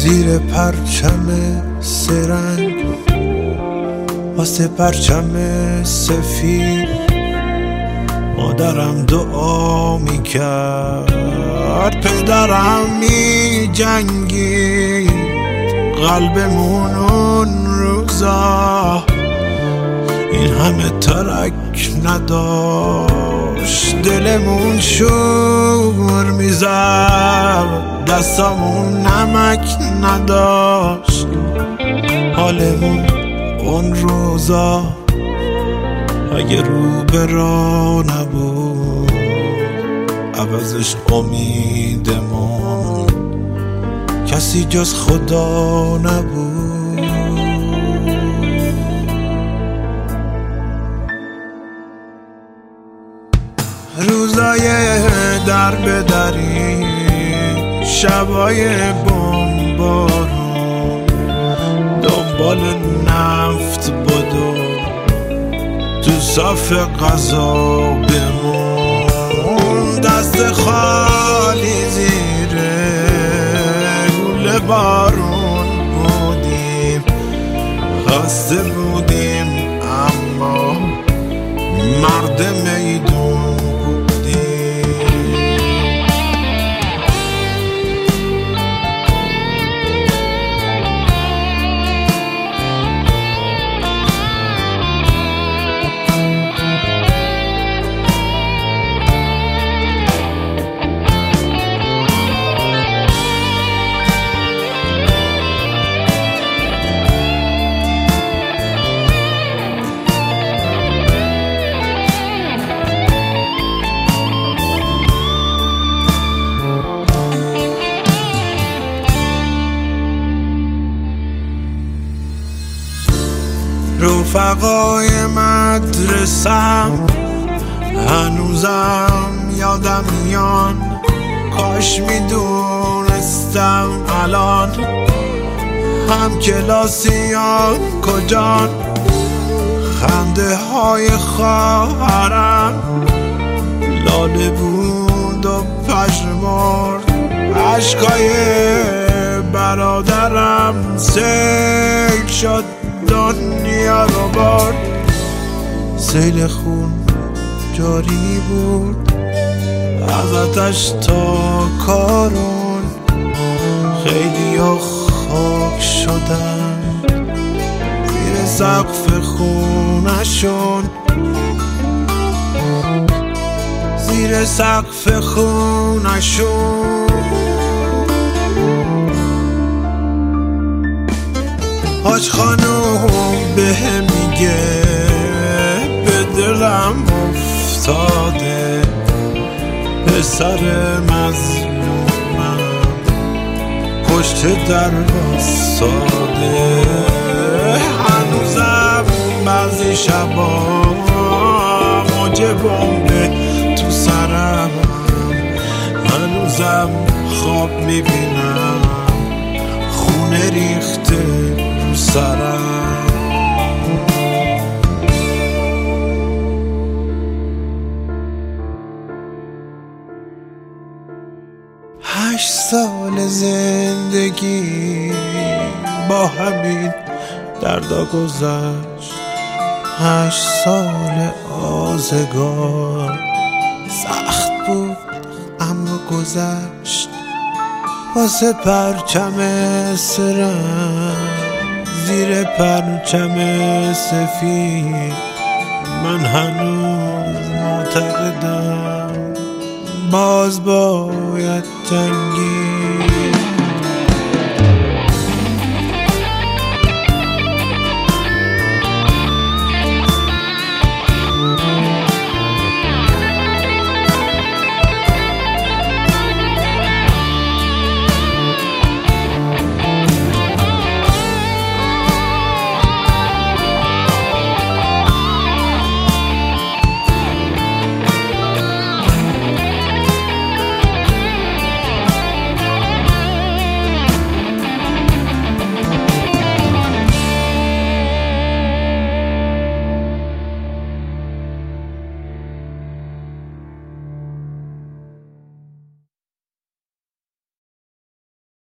زیر پرچم سرنگ واسه پرچم سفید مادرم دعا میکرد، پدرم میجنگید، قلبمون اون روزا این همه ترک نداشت، دلمون شور میزد، دستامون نمک نداشت، حالمون اون روزا اگه رو به راه نبود عوضش امیدمون کسی جز خدا نبود. روزای در به دری، شبای بمبارون، دنبال نفت بدو تو صف غذا بمون، دست خالی زیر گل بارون بودیم، خسته بودیم اما مرد میدون بودیم. رفقای مدرسم هنوزم یادم میان، کاش میدونستم الان هم کلاسیان کجان، خنده های خواهرم لاله بود و پژمرد، عشقای برادرم سیل شد دنیا رو برد، سیل خون جاری بود از آتش تا کارون، خیلی ها خاک شدن زیر سقف خونشون، زیر سقف خونشون. حاج خانوم به میگه به دلم افتاده، پسر مظلومم پشت در واساده، هنوزم بعضی شبا موج بمبه تو سرم، هنوزم خواب میبینم خونه ریخته رو سرم. 8 سال زندگی با همین دردا گذشت، 8 سال آزگار سخت بود اما گذشت، واسه پرچم سرم زیر پرچم سفید من هنوز معتقدم باز باید جنگید.